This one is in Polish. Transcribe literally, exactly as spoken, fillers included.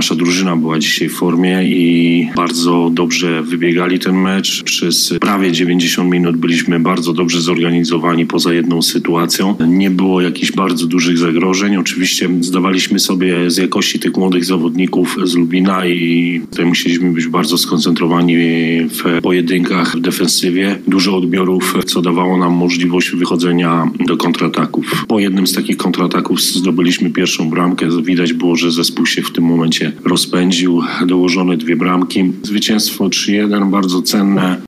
nasza drużyna była dzisiaj w formie i bardzo dobrze wybiegali ten mecz. Przez prawie dziewięćdziesiąt minut byliśmy bardzo dobrze zorganizowani poza jedną sytuacją. Nie było jakichś bardzo dużych zagrożeń. Oczywiście zdawaliśmy sobie z jakości tych młodych zawodników z Lubina i tutaj musieliśmy być bardzo skoncentrowani w pojedynkach w defensywie. Dużo odbiorów, co dawało nam możliwość wychodzenia do kontrataków. Po jednym z takich kontrataków zdobyliśmy pierwszą bramkę. Widać było, że zespół się w tym momencie rozpędził. Dołożone dwie bramki. Zwycięstwo trzy jeden, bardzo cenne.